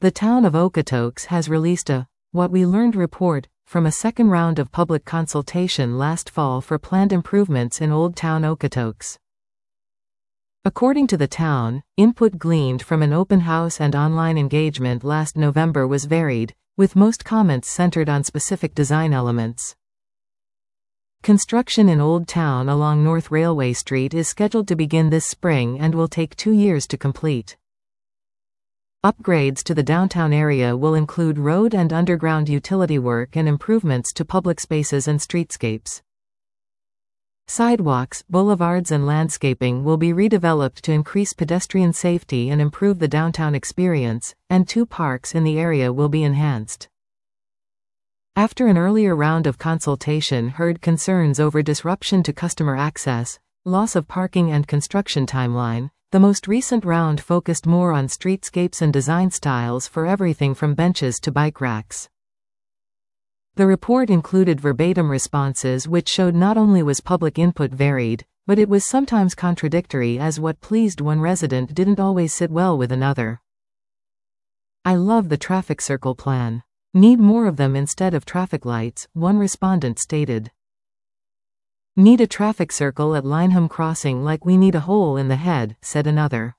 The town of Okotoks has released a What We Learned report from a second round of public consultation last fall for planned improvements in Old Town Okotoks. According to the town, input gleaned from an open house and online engagement last November was varied, with most comments centered on specific design elements. Construction in Old Town along North Railway Street is scheduled to begin this spring and will take 2 years to complete. Upgrades to the downtown area will include road and underground utility work and improvements to public spaces and streetscapes. Sidewalks, boulevards and landscaping will be redeveloped to increase pedestrian safety and improve the downtown experience, and 2 parks in the area will be enhanced. After an earlier round of consultation heard concerns over disruption to customer access, loss of parking and construction timeline, the most recent round focused more on streetscapes and design styles for everything from benches to bike racks. The report included verbatim responses which showed not only was public input varied, but it was sometimes contradictory, as what pleased one resident didn't always sit well with another. "I love the traffic circle plan. Need more of them instead of traffic lights," one respondent stated. "Need a traffic circle at Lineham Crossing like we need a hole in the head," said another.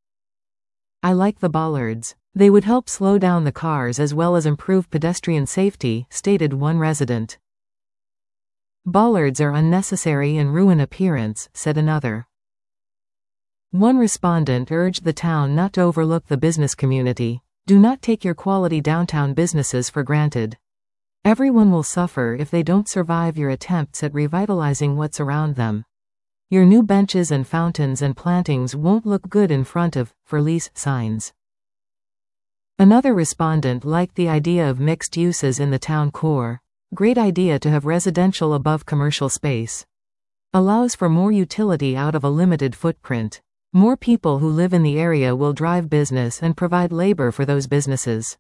"I like the bollards. They would help slow down the cars as well as improve pedestrian safety," stated one resident. "Bollards are unnecessary and ruin appearance," said another. One respondent urged the town not to overlook the business community. "Do not take your quality downtown businesses for granted. Everyone will suffer if they don't survive your attempts at revitalizing what's around them. Your new benches and fountains and plantings won't look good in front of for lease signs." Another respondent liked the idea of mixed uses in the town core. "Great idea to have residential above commercial space. Allows for more utility out of a limited footprint. More people who live in the area will drive business and provide labor for those businesses."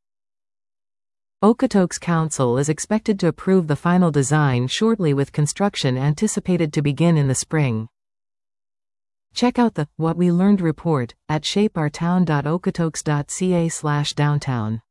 Okotoks Council is expected to approve the final design shortly, with construction anticipated to begin in the spring. Check out the What We Learned report at shapeourtown.okotoks.ca/downtown.